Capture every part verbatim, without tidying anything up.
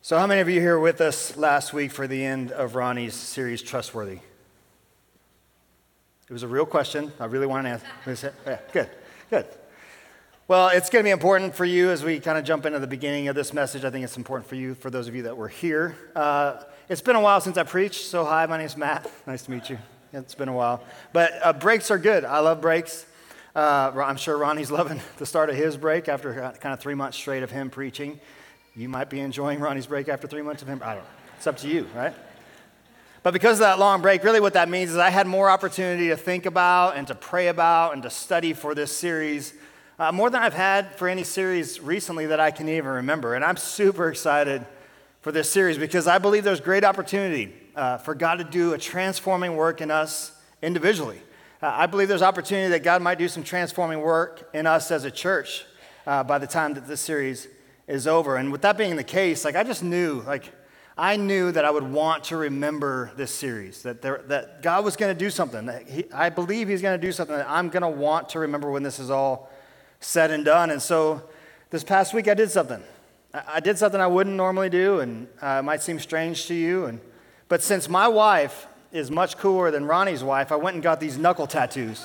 So how many of you here with us last week for the end of Ronnie's series, Trustworthy? It was a real question. I really want to answer. Yeah, good, good. Well, it's going to be important for you as we kind of jump into the beginning of this message. I think it's important for you, for those of you that were here. Uh, it's been a while since I preached, so hi, my name's Matt. Nice to meet you. It's been a while. But uh, breaks are good. I love breaks. Uh, I'm sure Ronnie's loving the start of his break after kind of three months straight of him preaching. You might be enjoying Ronnie's break after three months of him. I don't know. It's up to you, right? But because of that long break, really what that means is I had more opportunity to think about and to pray about and to study for this series, uh, more than I've had for any series recently that I can even remember. And I'm super excited for this series because I believe there's great opportunity uh, for God to do a transforming work in us individually. Uh, I believe there's opportunity that God might do some transforming work in us as a church uh, by the time that this series is over. And with that being the case, like I just knew, like I knew that I would want to remember this series, that there, that God was going to do something. That he, I believe He's going to do something that I'm going to want to remember when this is all said and done. And so this past week I did something. I, I did something I wouldn't normally do, and uh, it might seem strange to you. And but since my wife is much cooler than Ronnie's wife, I went and got these knuckle tattoos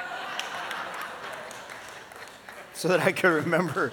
so that I could remember.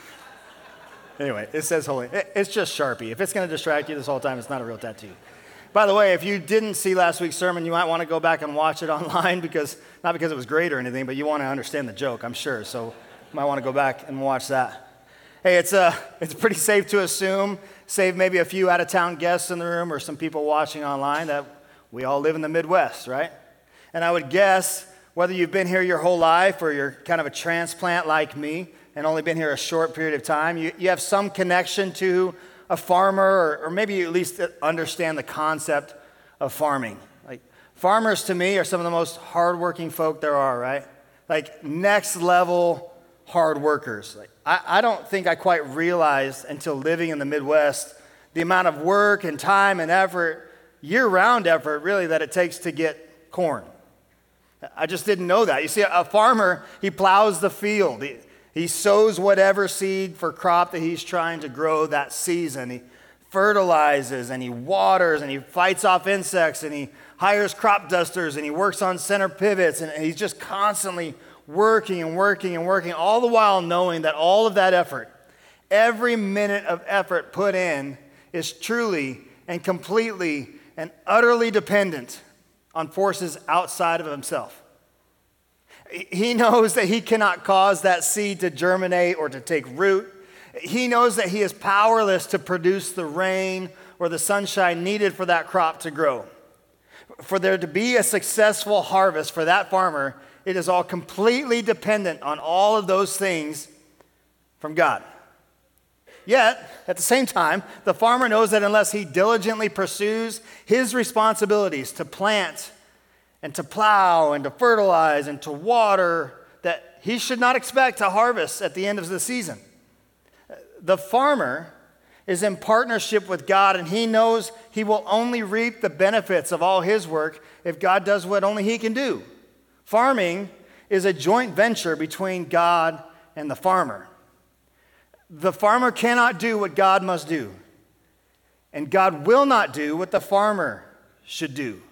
Anyway, it says holy. It's just Sharpie. If it's going to distract you this whole time, it's not a real tattoo. By the way, if you didn't see last week's sermon, you might want to go back and watch it online because, not because it was great or anything, but you want to understand the joke, I'm sure. So you might want to go back and watch that. Hey, it's uh, it's pretty safe to assume, save maybe a few out-of-town guests in the room or some people watching online, that we all live in the Midwest, right? And I would guess, whether you've been here your whole life or you're kind of a transplant like me, and only been here a short period of time, you, you have some connection to a farmer, or, or maybe you at least understand the concept of farming. Like farmers to me are some of the most hardworking folk there are, right? Like next level hard workers. Like I, I don't think I quite realized until living in the Midwest the amount of work and time and effort, year-round effort really, that it takes to get corn. I just didn't know that. You see, a farmer, he plows the field. He, He sows whatever seed for crop that he's trying to grow that season. He fertilizes and he waters and he fights off insects and he hires crop dusters and he works on center pivots and he's just constantly working and working and working, all the while knowing that all of that effort, every minute of effort put in is truly and completely and utterly dependent on forces outside of himself. He knows that he cannot cause that seed to germinate or to take root. He knows that he is powerless to produce the rain or the sunshine needed for that crop to grow. For there to be a successful harvest for that farmer, it is all completely dependent on all of those things from God. Yet, at the same time, the farmer knows that unless he diligently pursues his responsibilities to plant and to plow and to fertilize and to water, that he should not expect to harvest at the end of the season. The farmer is in partnership with God, and he knows he will only reap the benefits of all his work if God does what only he can do. Farming is a joint venture between God and the farmer. The farmer cannot do what God must do, and God will not do what the farmer should do.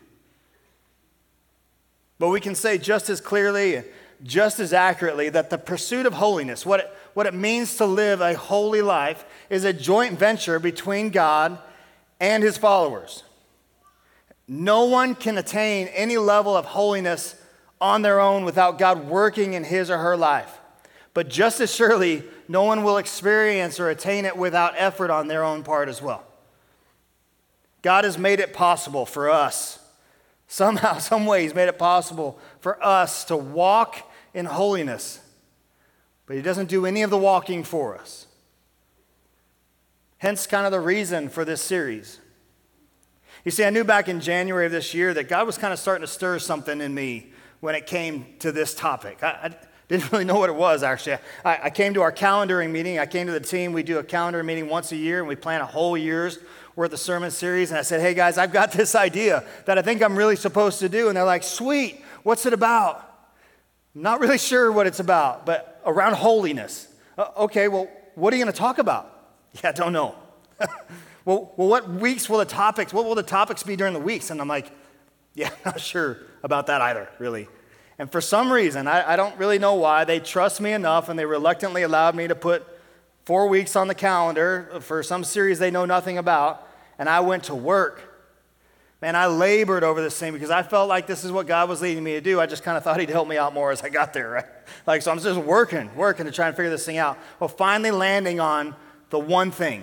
But we can say just as clearly, just as accurately, that the pursuit of holiness, what it, what it means to live a holy life, is a joint venture between God and his followers. No one can attain any level of holiness on their own without God working in his or her life. But just as surely, no one will experience or attain it without effort on their own part as well. God has made it possible for us. Somehow, some way, he's made it possible for us to walk in holiness, but he doesn't do any of the walking for us. Hence, kind of the reason for this series. You see, I knew back in January of this year that God was kind of starting to stir something in me when it came to this topic. I, I didn't really know what it was, actually. I, I came to our calendaring meeting. I came to the team. We do a calendar meeting once a year, and we plan a whole year's worth of sermon series, and I said, hey guys, I've got this idea that I think I'm really supposed to do. And they're like, sweet, what's it about? I'm not really sure what it's about, but around holiness. Uh, okay, well, what are you going to talk about? Yeah, I don't know. well, well, what weeks will the topics, what will the topics be during the weeks? And I'm like, yeah, not sure about that either, really. And for some reason, I, I don't really know why, they trust me enough and they reluctantly allowed me to put four weeks on the calendar for some series they know nothing about, and I went to work. Man, I labored over this thing because I felt like this is what God was leading me to do. I just kind of thought he'd help me out more as I got there, right? Like, so I'm just working, working to try and figure this thing out. Well, finally landing on the one thing.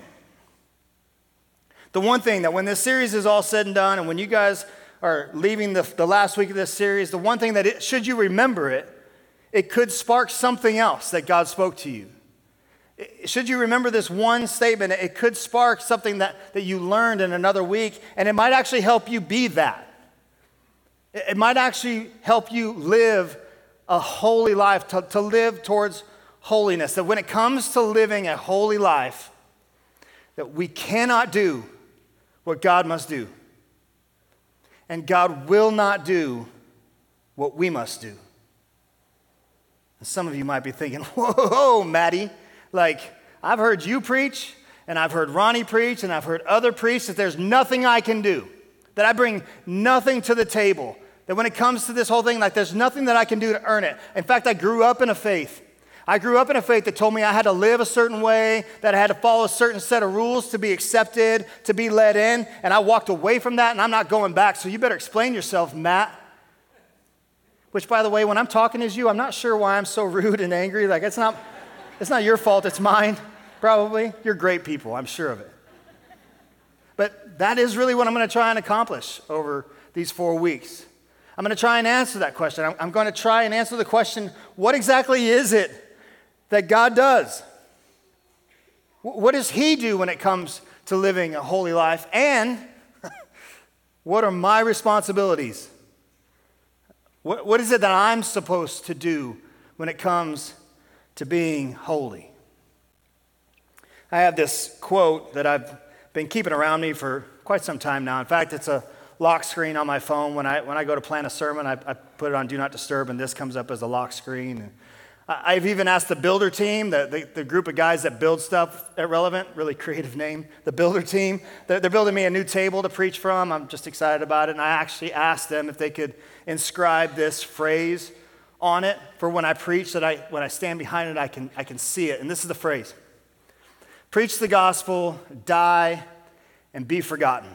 The one thing that when this series is all said and done, and when you guys are leaving the, the last week of this series, the one thing that, it, should you remember it, it could spark something else that God spoke to you. It, should you remember this one statement, it could spark something that, that you learned in another week, and it might actually help you be that. It, it might actually help you live a holy life, to, to live towards holiness. That when it comes to living a holy life, that we cannot do what God must do. And God will not do what we must do. And some of you might be thinking, whoa, Maddie, like, I've heard you preach, and I've heard Ronnie preach, and I've heard other preach that there's nothing I can do, that I bring nothing to the table, that when it comes to this whole thing, like, there's nothing that I can do to earn it. In fact, I grew up in a faith. I grew up in a faith that told me I had to live a certain way, that I had to follow a certain set of rules to be accepted, to be let in, and I walked away from that, and I'm not going back, so you better explain yourself, Matt. Which, by the way, when I'm talking as you, I'm not sure why I'm so rude and angry. Like, it's not, it's not your fault, it's mine, probably. You're great people, I'm sure of it. But that is really what I'm going to try and accomplish over these four weeks. I'm going to try and answer that question. I'm, I'm going to try and answer the question, what exactly is it that God does? What does he do when it comes to living a holy life? And what are my responsibilities? What, what is it that I'm supposed to do when it comes to being holy? I have this quote that I've been keeping around me for quite some time now. In fact, it's a lock screen on my phone. When I when I go to plan a sermon, I, I put it on Do Not Disturb, and this comes up as a lock screen. And I've even asked the builder team, the, the, the group of guys that build stuff at Relevant, really creative name, the builder team. They're, they're building me a new table to preach from. I'm just excited about it. And I actually asked them if they could inscribe this phrase on it for when I preach, that I when I stand behind it, I can I can see it. And this is the phrase: preach the gospel, die, and be forgotten.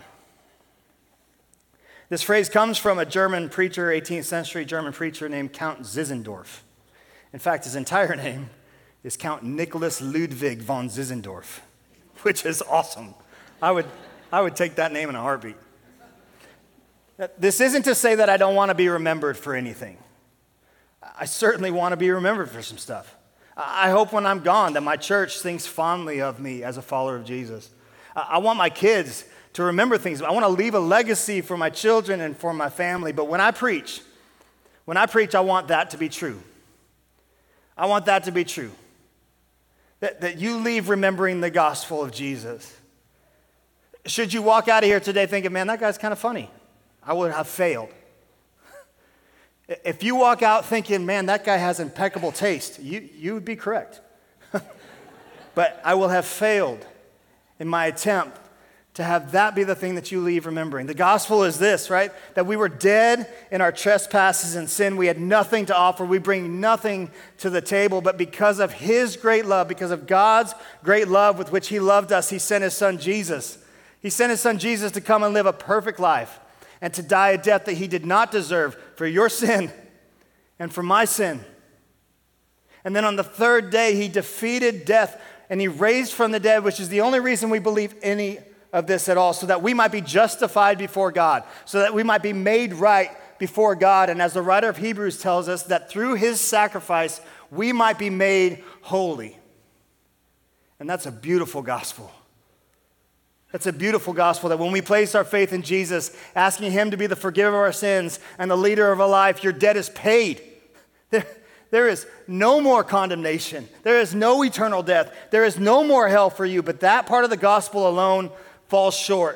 This phrase comes from a German preacher, eighteenth century German preacher named Count Zinzendorf. In fact, his entire name is Count Nicholas Ludwig von Zinzendorf, which is awesome. I would, I would take that name in a heartbeat. This isn't to say that I don't want to be remembered for anything. I certainly want to be remembered for some stuff. I hope when I'm gone that my church thinks fondly of me as a follower of Jesus. I want my kids to remember things. I want to leave a legacy for my children and for my family. But when I preach, when I preach, I want that to be true. I want that to be true. That, that you leave remembering the gospel of Jesus. Should you walk out of here today thinking, man, that guy's kind of funny, I would have failed. If you walk out thinking, man, that guy has impeccable taste, you, you would be correct. But I will have failed in my attempt to have that be the thing that you leave remembering. The gospel is this, right? That we were dead in our trespasses and sin. We had nothing to offer. We bring nothing to the table. But because of his great love, because of God's great love with which he loved us, he sent his son Jesus. He sent his son Jesus to come and live a perfect life and to die a death that he did not deserve for your sin and for my sin. And then on the third day, he defeated death and he raised from the dead, which is the only reason we believe any of this at all, so that we might be justified before God, so that we might be made right before God. And as the writer of Hebrews tells us, that through his sacrifice, we might be made holy. And that's a beautiful gospel. That's a beautiful gospel, that when we place our faith in Jesus, asking him to be the forgiver of our sins and the leader of our life, your debt is paid. There, there is no more condemnation. There is no eternal death. There is no more hell for you, but that part of the gospel alone falls short.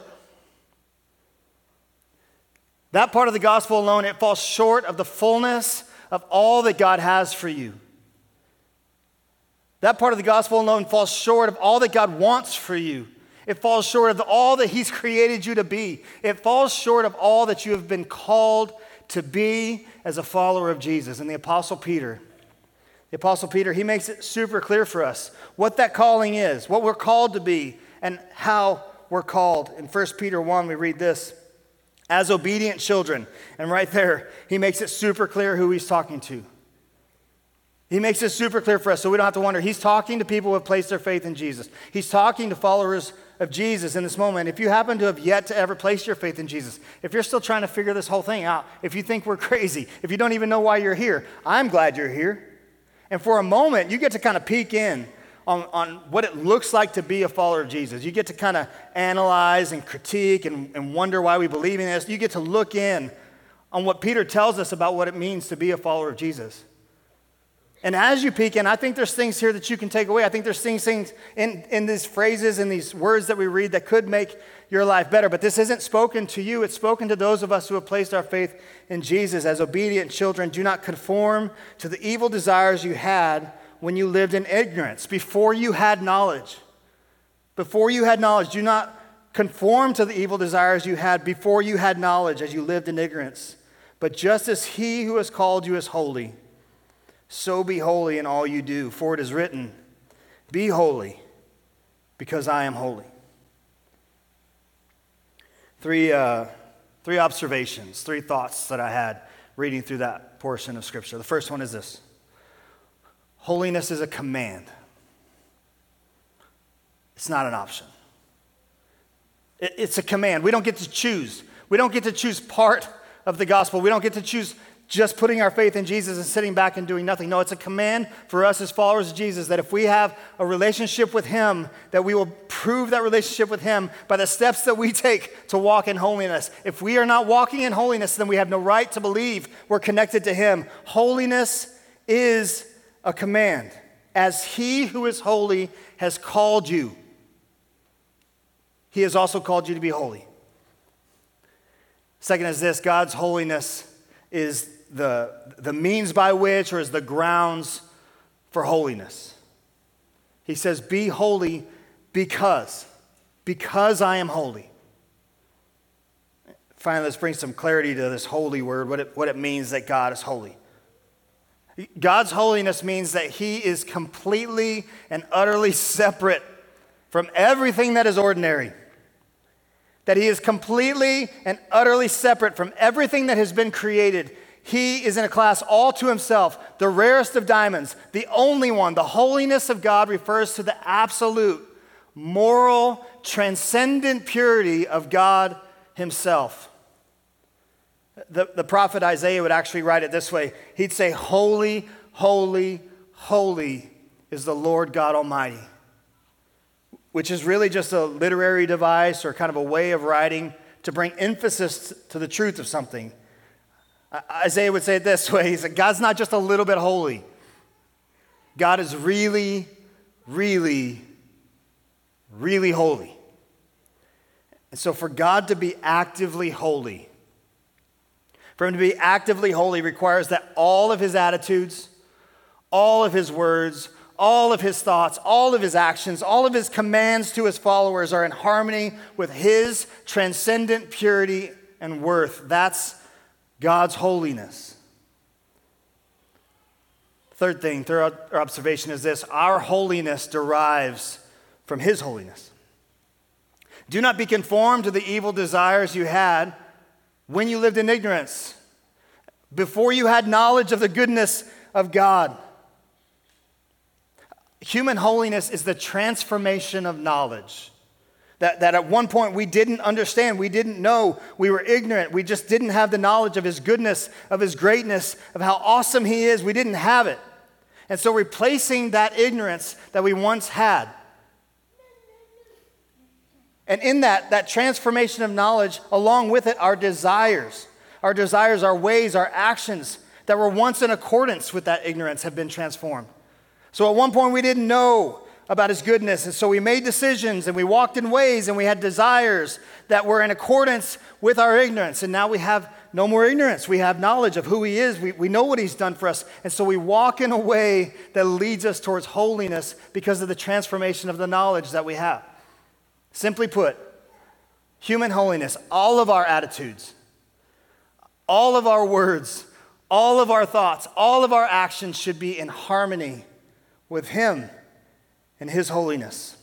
That part of the gospel alone, it falls short of the fullness of all that God has for you. That part of the gospel alone falls short of all that God wants for you. It falls short of all that he's created you to be. It falls short of all that you have been called to be as a follower of Jesus. And the Apostle Peter, the Apostle Peter, he makes it super clear for us what that calling is, what we're called to be, and how we're called. In First Peter one, we read this, as obedient children. And right there, he makes it super clear who he's talking to. He makes it super clear for us so we don't have to wonder. He's talking to people who have placed their faith in Jesus. He's talking to followers of Jesus in this moment. If you happen to have yet to ever place your faith in Jesus, if you're still trying to figure this whole thing out, if you think we're crazy, if you don't even know why you're here, I'm glad you're here. And for a moment, you get to kind of peek in on, on what it looks like to be a follower of Jesus. You get to kind of analyze and critique and, and wonder why we believe in this. You get to look in on what Peter tells us about what it means to be a follower of Jesus. And as you peek in, I think there's things here that you can take away. I think there's things, things in, in these phrases and these words that we read that could make your life better. But this isn't spoken to you. It's spoken to those of us who have placed our faith in Jesus. As obedient children, do not conform to the evil desires you had when you lived in ignorance, before you had knowledge. Before you had knowledge, do not conform to the evil desires you had before you had knowledge as you lived in ignorance. But just as he who has called you is holy, so be holy in all you do, for it is written, be holy, because I am holy. Three, uh, three observations, three thoughts that I had reading through that portion of Scripture. The first one is this: holiness is a command. It's not an option. It, it's a command. We don't get to choose. We don't get to choose part of the gospel. We don't get to choose just putting our faith in Jesus and sitting back and doing nothing. No, it's a command for us as followers of Jesus that if we have a relationship with him, that we will prove that relationship with him by the steps that we take to walk in holiness. If we are not walking in holiness, then we have no right to believe we're connected to him. Holiness is a command. As he who is holy has called you, he has also called you to be holy. Second is this: God's holiness is the, the means by which, or is the grounds for holiness. He says, be holy because, because I am holy. Finally, let's bring some clarity to this holy word, what it, what it means that God is holy. God's holiness means that he is completely and utterly separate from everything that is ordinary. That he is completely and utterly separate from everything that has been created. He is in a class all to himself, the rarest of diamonds, the only one. The holiness of God refers to the absolute, moral, transcendent purity of God himself. The, the prophet Isaiah would actually write it this way. He'd say, holy, holy, holy is the Lord God Almighty. Which is really just a literary device or kind of a way of writing to bring emphasis to the truth of something. Isaiah would say it this way. He said, God's not just a little bit holy. God is really, really, really holy. And so for God to be actively holy, for him to be actively holy requires that all of his attitudes, all of his words, all of his thoughts, all of his actions, all of his commands to his followers are in harmony with his transcendent purity and worth. That's God's holiness. Third thing, third observation is this: our holiness derives from his holiness. Do not be conformed to the evil desires you had when you lived in ignorance, before you had knowledge of the goodness of God. Human holiness is the transformation of knowledge. That, that at one point we didn't understand, we didn't know, we were ignorant, we just didn't have the knowledge of his goodness, of his greatness, of how awesome he is. We didn't have it. And so replacing that ignorance that we once had. And in that, that transformation of knowledge, along with it, our desires. Our desires, our ways, our actions that were once in accordance with that ignorance have been transformed. So at one point we didn't know about his goodness, and so we made decisions and we walked in ways and we had desires that were in accordance with our ignorance. And now we have no more ignorance. We have knowledge of who he is. We, we know what he's done for us. And so we walk in a way that leads us towards holiness because of the transformation of the knowledge that we have. Simply put, human holiness, all of our attitudes, all of our words, all of our thoughts, all of our actions should be in harmony with him and his holiness.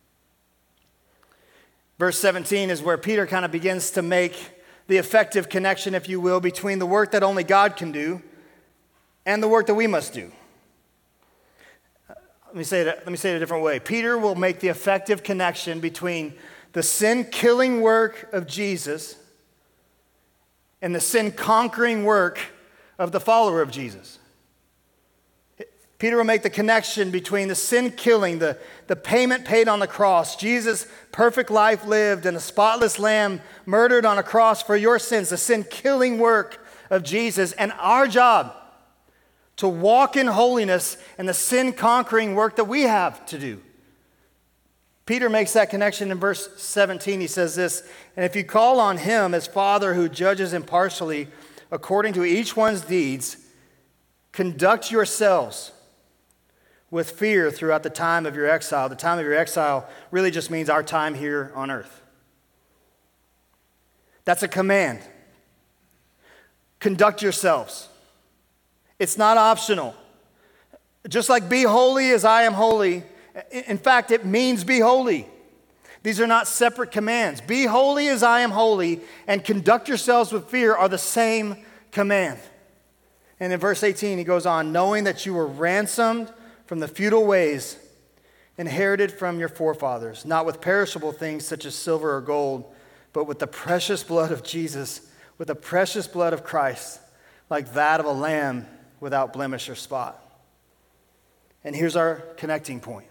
Verse seventeen is where Peter kind of begins to make the effective connection, if you will, between the work that only God can do and the work that we must do. Let me say it, let me say it a different way. Peter will make the effective connection between the sin-killing work of Jesus and the sin-conquering work of the follower of Jesus. Peter will make the connection between the sin-killing, the, the payment paid on the cross, Jesus' perfect life lived, and a spotless lamb murdered on a cross for your sins, the sin-killing work of Jesus, and our job to walk in holiness and the sin-conquering work that we have to do. Peter makes that connection in verse seventeen. He says this, "And if you call on him as Father who judges impartially according to each one's deeds, conduct yourselves with fear throughout the time of your exile." The time of your exile really just means our time here on earth. That's a command. Conduct yourselves. It's not optional. Just like be holy as I am holy. In fact, it means be holy. These are not separate commands. Be holy as I am holy and conduct yourselves with fear are the same command. And in verse eighteen, he goes on, "Knowing that you were ransomed from the futile ways inherited from your forefathers, not with perishable things such as silver or gold, but with the precious blood of Jesus, with the precious blood of Christ, like that of a lamb without blemish or spot." And here's our connecting point.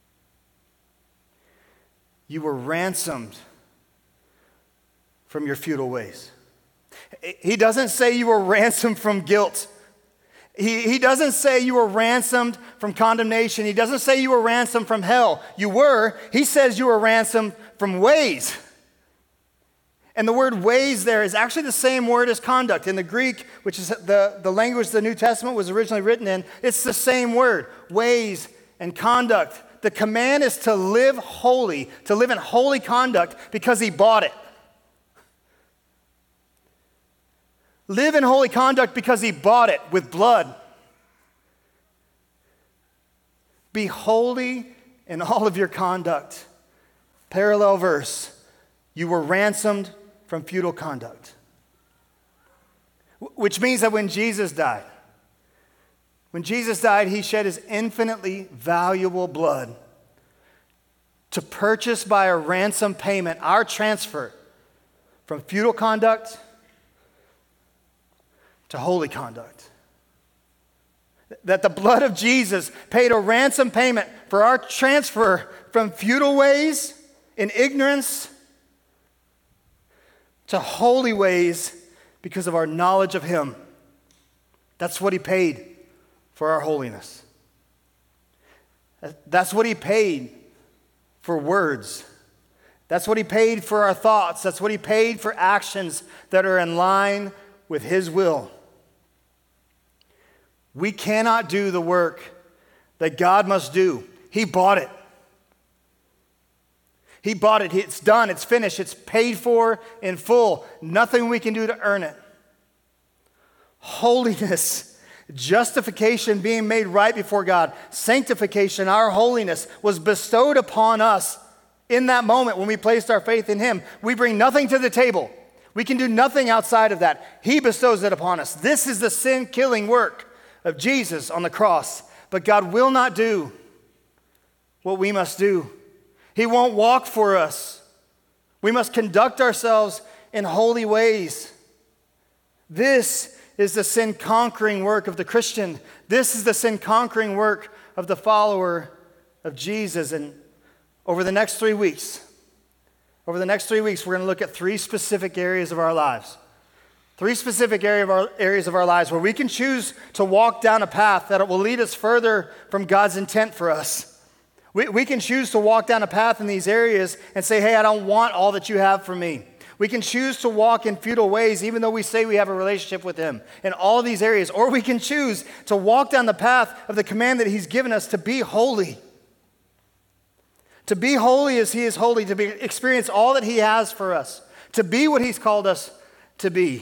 You were ransomed from your futile ways. He doesn't say you were ransomed from guilt. He, he doesn't say you were ransomed from condemnation. He doesn't say you were ransomed from hell. You were. He says you were ransomed from ways. And the word ways there is actually the same word as conduct. In the Greek, which is the, the language the New Testament was originally written in, it's the same word, ways and conduct. The command is to live holy, to live in holy conduct because he bought it. Live in holy conduct because he bought it with blood. Be holy in all of your conduct. Parallel verse. You were ransomed from futile conduct. Which means that when Jesus died, when Jesus died, he shed his infinitely valuable blood to purchase by a ransom payment our transfer from futile conduct to holy conduct. That the blood of Jesus paid a ransom payment for our transfer from futile ways in ignorance to holy ways because of our knowledge of him. That's what he paid for our holiness. That's what he paid for words. That's what he paid for our thoughts. That's what he paid for actions that are in line with his will. We cannot do the work that God must do. He bought it. He bought it. It's done. It's finished. It's paid for in full. Nothing we can do to earn it. Holiness, justification, being made right before God, sanctification, our holiness was bestowed upon us in that moment when we placed our faith in him. We bring nothing to the table. We can do nothing outside of that. He bestows it upon us. This is the sin-killing work of Jesus on the cross. But God will not do what we must do. He won't walk for us. We must conduct ourselves in holy ways. This is the sin-conquering work of the Christian. This is the sin-conquering work of the follower of Jesus. And over the next three weeks, over the next three weeks, we're going to look at three specific areas of our lives. Three specific area of our, areas of our lives where we can choose to walk down a path that will lead us further from God's intent for us. We, we can choose to walk down a path in these areas and say, hey, I don't want all that you have for me. We can choose to walk in futile ways even though we say we have a relationship with him in all of these areas. Or we can choose to walk down the path of the command that he's given us to be holy. To be holy as he is holy, to be, experience all that he has for us, to be what he's called us to be.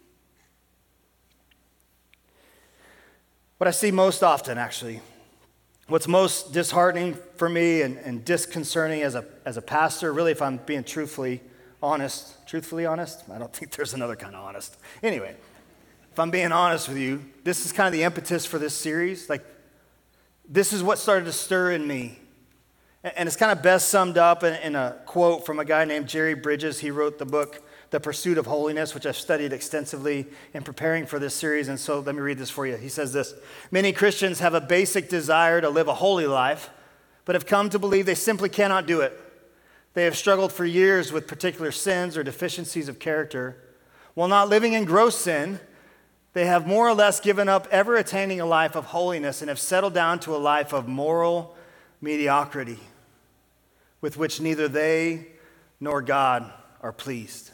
What I see most often, actually, what's most disheartening for me and, and disconcerting as a, as a pastor, really, if I'm being truthfully honest, truthfully honest? I don't think there's another kind of honest. Anyway, if I'm being honest with you, this is kind of the impetus for this series. Like, this is what started to stir in me. And it's kind of best summed up in, in a quote from a guy named Jerry Bridges. He wrote the book, The Pursuit of Holiness, which I've studied extensively in preparing for this series. And so let me read this for you. He says this: many Christians have a basic desire to live a holy life, but have come to believe they simply cannot do it. They have struggled for years with particular sins or deficiencies of character. While not living in gross sin, they have more or less given up ever attaining a life of holiness and have settled down to a life of moral mediocrity, with which neither they nor God are pleased.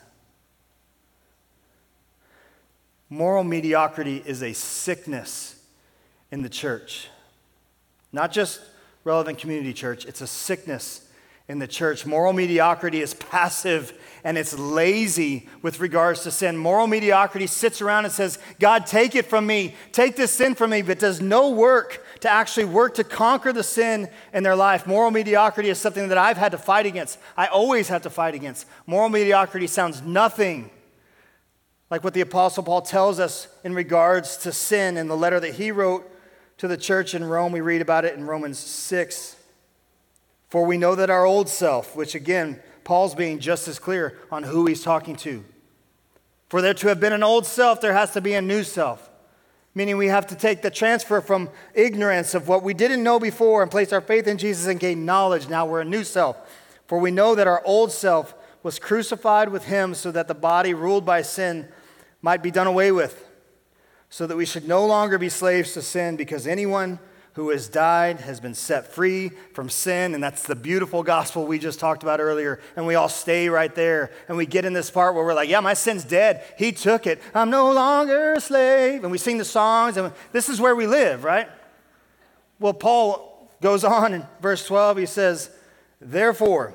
Moral mediocrity is a sickness in the church. Not just Relevant Community Church, it's a sickness in the church. Moral mediocrity is passive and it's lazy with regards to sin. Moral mediocrity sits around and says, God, take it from me, take this sin from me, but does no work to actually work to conquer the sin in their life. Moral mediocrity is something that I've had to fight against. I always have to fight against. Moral mediocrity sounds nothing like what the Apostle Paul tells us in regards to sin in the letter that he wrote to the church in Rome. We read about it in Romans six. For we know that our old self, which again, Paul's being just as clear on who he's talking to. For there to have been an old self, there has to be a new self. Meaning we have to take the transfer from ignorance of what we didn't know before and place our faith in Jesus and gain knowledge. Now we're a new self. For we know that our old self was crucified with him so that the body ruled by sin might be done away with, so that we should no longer be slaves to sin, because anyone who has died has been set free from sin. And that's the beautiful gospel we just talked about earlier. And we all stay right there. And we get in this part where we're like, yeah, my sin's dead. He took it. I'm no longer a slave. And we sing the songs. And this is where we live, right? Well, Paul goes on in verse twelve. He says, therefore,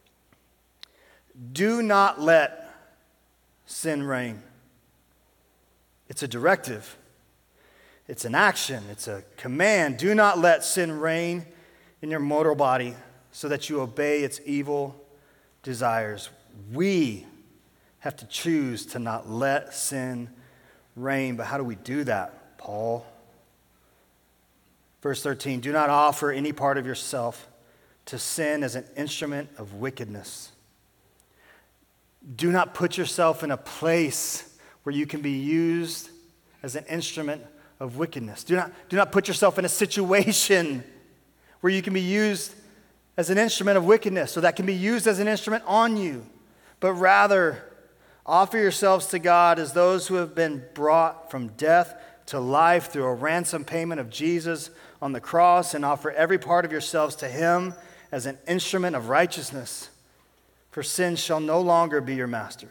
do not let sin reign. It's a directive. It's an action. It's a command. Do not let sin reign in your mortal body so that you obey its evil desires. We have to choose to not let sin reign. But how do we do that, Paul? Verse thirteen, do not offer any part of yourself to sin as an instrument of wickedness. Do not put yourself in a place where you can be used as an instrument of wickedness. Do not, do not put yourself in a situation where you can be used as an instrument of wickedness, so that can be used as an instrument on you. But rather, offer yourselves to God as those who have been brought from death to life through a ransom payment of Jesus on the cross, and offer every part of yourselves to him as an instrument of righteousness. For sin shall no longer be your master.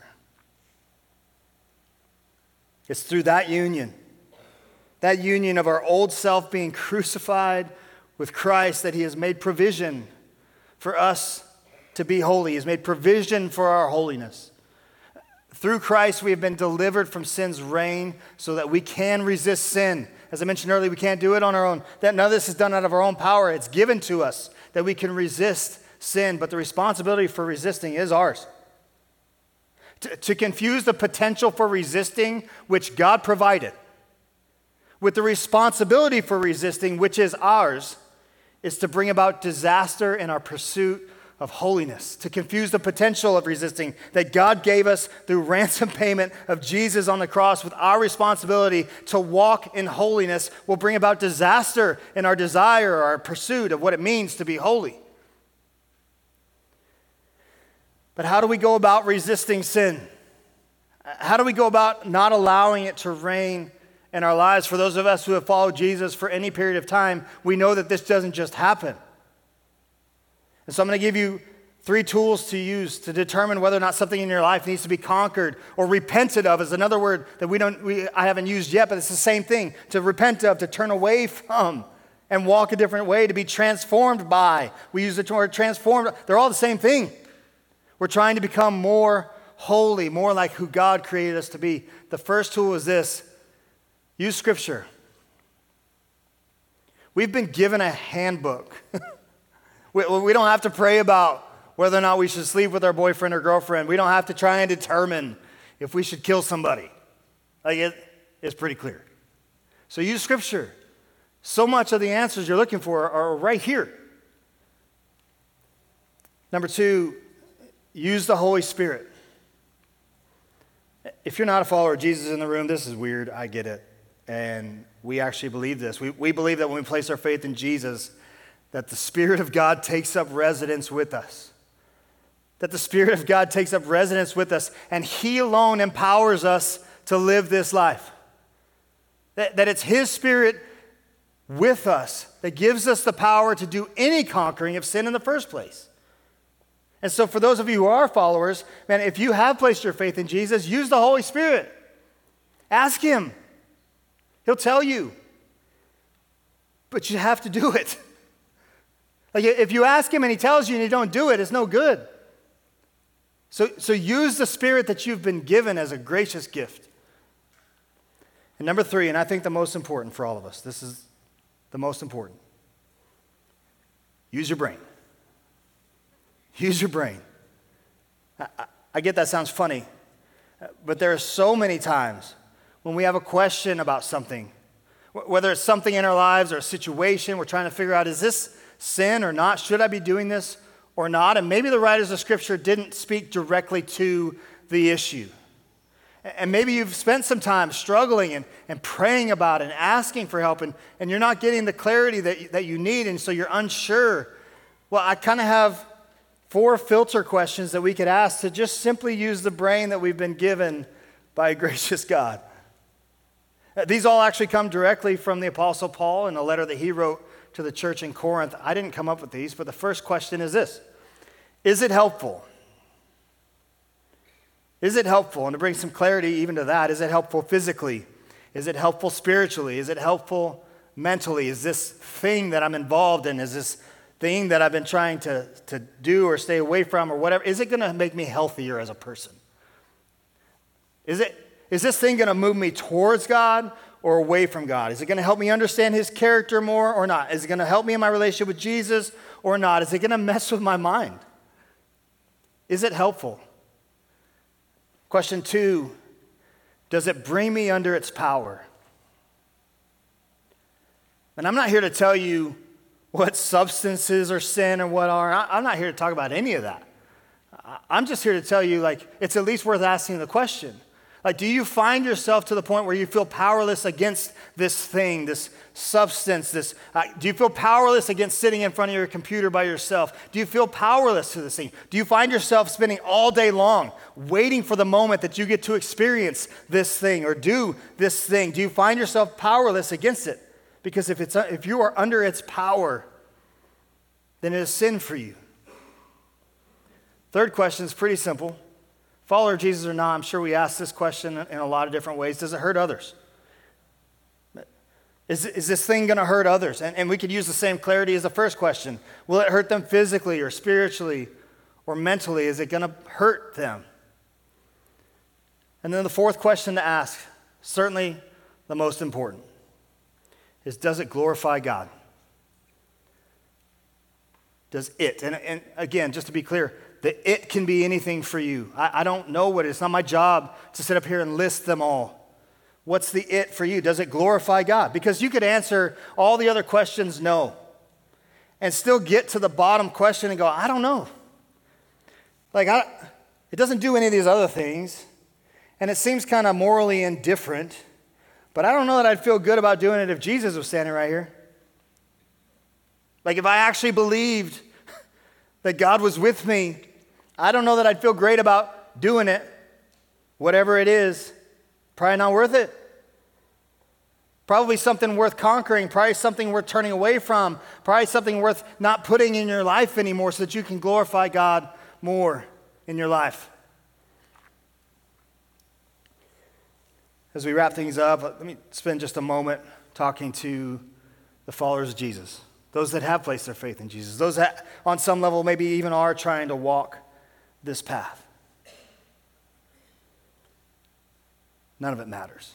It's through that union, that union of our old self being crucified with Christ, that he has made provision for us to be holy. He has made provision for our holiness. Through Christ, we have been delivered from sin's reign so that we can resist sin. As I mentioned earlier, we can't do it on our own. That none of this is done out of our own power. It's given to us that we can resist sin, but the responsibility for resisting is ours. To, to confuse the potential for resisting, which God provided, with the responsibility for resisting, which is ours, is to bring about disaster in our pursuit of holiness. To confuse the potential of resisting that God gave us through ransom payment of Jesus on the cross with our responsibility to walk in holiness will bring about disaster in our desire or our pursuit of what it means to be holy. But how do we go about resisting sin? How do we go about not allowing it to reign in our lives? For those of us who have followed Jesus for any period of time, we know that this doesn't just happen. And so I'm going to give you three tools to use to determine whether or not something in your life needs to be conquered or repented of. Is another word that we don't, we, I haven't used yet, but it's the same thing. To repent of, to turn away from. and walk a different way, to be transformed by. We use the word transformed. They're all the same thing. We're trying to become more holy, more like who God created us to be. The first tool is this: use Scripture. We've been given a handbook. we, we don't have to pray about whether or not we should sleep with our boyfriend or girlfriend. We don't have to try and determine if we should kill somebody. Like it, it's pretty clear. So use Scripture. So much of the answers you're looking for are right here. Number two, use the Holy Spirit. If you're not a follower of Jesus in the room, this is weird. I get it. And we actually believe this. We, we believe that when we place our faith in Jesus, that the Spirit of God takes up residence with us. That the Spirit of God takes up residence with us, and He alone empowers us to live this life. That, that it's His Spirit with us that gives us the power to do any conquering of sin in the first place. And so for those of you who are followers, man, if you have placed your faith in Jesus, use the Holy Spirit. Ask Him. He'll tell you. But you have to do it. Like if you ask Him and He tells you and you don't do it, it's no good. So, so use the Spirit that you've been given as a gracious gift. And number three, and I think the most important for all of us, this is the most important. Use your brain. Use your brain. I, I, I get that sounds funny, but there are so many times when we have a question about something, whether it's something in our lives or a situation, we're trying to figure out, is this sin or not? Should I be doing this or not? And maybe the writers of Scripture didn't speak directly to the issue. And maybe you've spent some time struggling and, and praying about it and asking for help, and, and you're not getting the clarity that, that you need, and so you're unsure. Well, I kind of have four filter questions that we could ask to just simply use the brain that we've been given by a gracious God. These all actually come directly from the Apostle Paul in a letter that he wrote to the church in Corinth. I didn't come up with these, but the first question is this: is it helpful? Is it helpful? And to bring some clarity even to that, is it helpful physically? Is it helpful spiritually? Is it helpful mentally? Is this thing that I'm involved in, is this thing that I've been trying to, to do or stay away from or whatever, is it going to make me healthier as a person? Is it, is this thing going to move me towards God or away from God? Is it going to help me understand His character more or not? Is it going to help me in my relationship with Jesus or not? Is it going to mess with my mind? Is it helpful? Question two, does it bring me under its power? And I'm not here to tell you what substances are sin or what are. I'm not here to talk about any of that. I'm just here to tell you, like, it's at least worth asking the question. Like, do you find yourself to the point where you feel powerless against this thing, this substance, this, uh, do you feel powerless against sitting in front of your computer by yourself? Do you feel powerless to this thing? Do you find yourself spending all day long waiting for the moment that you get to experience this thing or do this thing? Do you find yourself powerless against it? Because if it's if you are under its power, then it is sin for you. Third question is pretty simple. Follower of Jesus or not, I'm sure we ask this question in a lot of different ways. Does it hurt others? Is, is this thing going to hurt others? And, and we could use the same clarity as the first question. Will it hurt them physically or spiritually or mentally? Is it going to hurt them? And then the fourth question to ask, certainly the most important, is does it glorify God? Does it? And, and again, just to be clear, the it can be anything for you. I, I don't know what it is. It's not my job to sit up here and list them all. What's the it for you? Does it glorify God? Because you could answer all the other questions no, and still get to the bottom question and go, I don't know. Like, I, it doesn't do any of these other things, and it seems kind of morally indifferent, but I don't know that I'd feel good about doing it if Jesus was standing right here. Like, if I actually believed that God was with me, I don't know that I'd feel great about doing it. Whatever it is, probably not worth it. Probably something worth conquering, probably something worth turning away from, probably something worth not putting in your life anymore so that you can glorify God more in your life. As we wrap things up, let me spend just a moment talking to the followers of Jesus, those that have placed their faith in Jesus, those that on some level maybe even are trying to walk this path. None of it matters.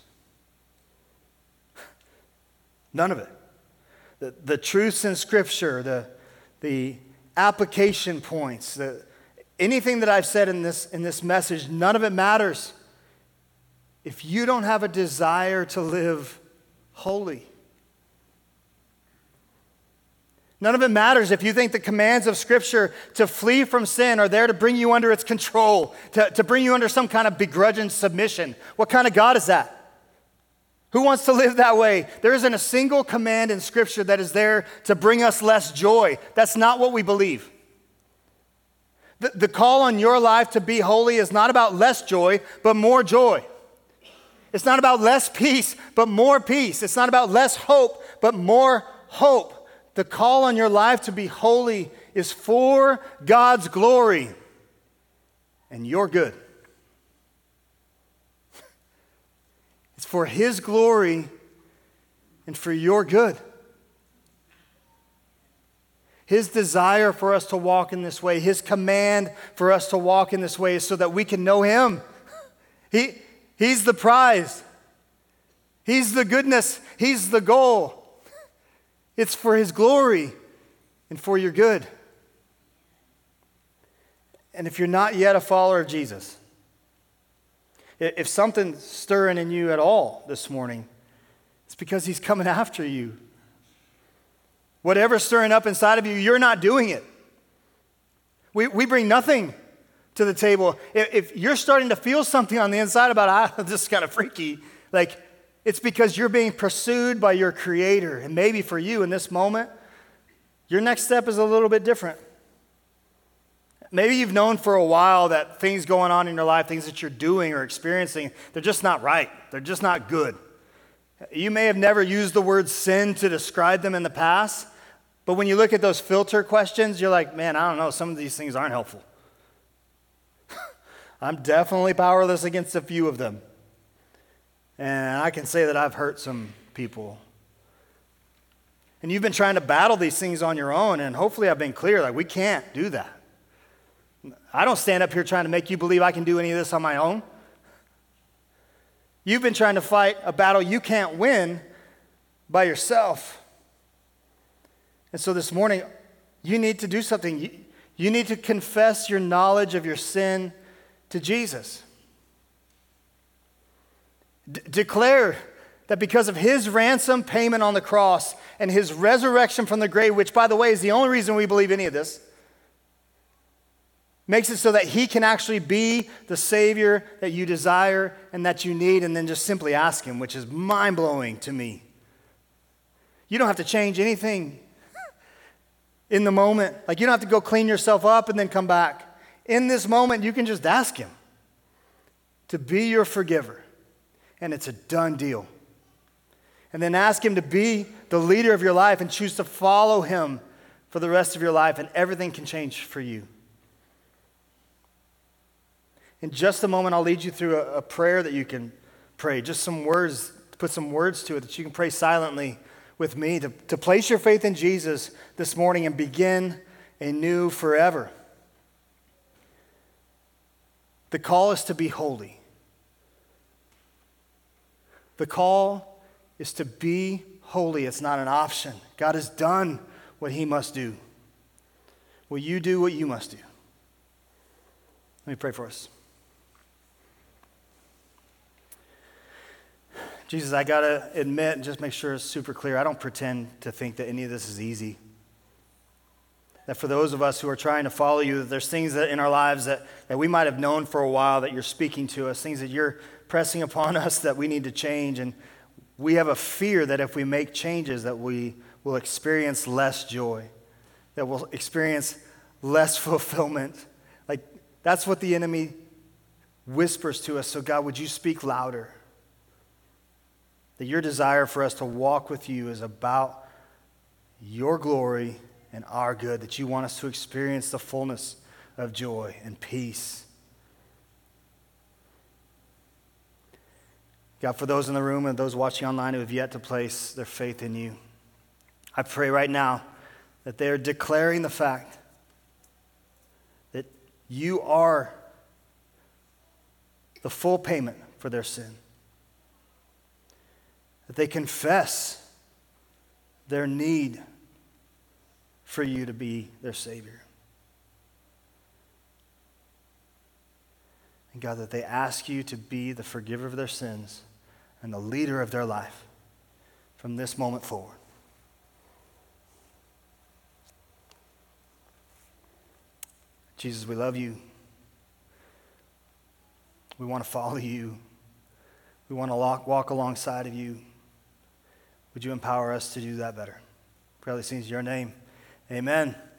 None of it. The, the truths in Scripture, the, the application points, the, anything that I've said in this, in this message, none of it matters if you don't have a desire to live holy. None of it matters if you think the commands of Scripture to flee from sin are there to bring you under its control, to, to bring you under some kind of begrudging submission. What kind of God is that? Who wants to live that way? There isn't a single command in Scripture that is there to bring us less joy. That's not what we believe. The, the call on your life to be holy is not about less joy, but more joy. It's not about less peace, but more peace. It's not about less hope, but more hope. The call on your life to be holy is for God's glory and your good. It's for His glory and for your good. His desire for us to walk in this way, His command for us to walk in this way is so that we can know Him. He, he's the prize. He's the goodness. He's the goal. It's for His glory and for your good. And if you're not yet a follower of Jesus, if something's stirring in you at all this morning, it's because He's coming after you. Whatever's stirring up inside of you, you're not doing it. We, we bring nothing to the table. If, if you're starting to feel something on the inside about, ah, this is kind of freaky, like, it's because you're being pursued by your Creator. And maybe for you in this moment, your next step is a little bit different. Maybe you've known for a while that things going on in your life, things that you're doing or experiencing, they're just not right. They're just not good. You may have never used the word sin to describe them in the past, but when you look at those filter questions, you're like, man, I don't know, some of these things aren't helpful. I'm definitely powerless against a few of them. And I can say that I've hurt some people. And you've been trying to battle these things on your own, and hopefully I've been clear, like we can't do that. I don't stand up here trying to make you believe I can do any of this on my own. You've been trying to fight a battle you can't win by yourself. And so this morning, you need to do something. You, you need to confess your knowledge of your sin to Jesus. D- declare that because of His ransom payment on the cross and His resurrection from the grave, which, by the way, is the only reason we believe any of this, makes it so that He can actually be the Savior that you desire and that you need, and then just simply ask Him, which is mind-blowing to me. You don't have to change anything in the moment. Like, you don't have to go clean yourself up and then come back. In this moment, you can just ask Him to be your forgiver. And it's a done deal. And then ask Him to be the leader of your life and choose to follow Him for the rest of your life, and everything can change for you. In just a moment, I'll lead you through a, a prayer that you can pray. Just some words, put some words to it that you can pray silently with me to, to place your faith in Jesus this morning and begin anew forever. The call is to be holy. The call is to be holy. It's not an option. God has done what He must do. Will you do what you must do? Let me pray for us. Jesus, I got to admit and just make sure it's super clear, I don't pretend to think that any of this is easy. That for those of us who are trying to follow you, that there's things that in our lives that, that we might have known for a while that you're speaking to us, things that you're pressing upon us that we need to change. And we have a fear that if we make changes that we will experience less joy, that we'll experience less fulfillment. Like, that's what the enemy whispers to us. So God, would you speak louder? That your desire for us to walk with you is about your glory and our good, that you want us to experience the fullness of joy and peace. God, for those in the room and those watching online who have yet to place their faith in you, I pray right now that they are declaring the fact that you are the full payment for their sin. That they confess their need for you to be their Savior. And God, that they ask you to be the forgiver of their sins and the leader of their life from this moment forward. Jesus, we love you. We want to follow you. We want to walk, walk alongside of you. Would you empower us to do that better? Pray all these things in your name. Amen.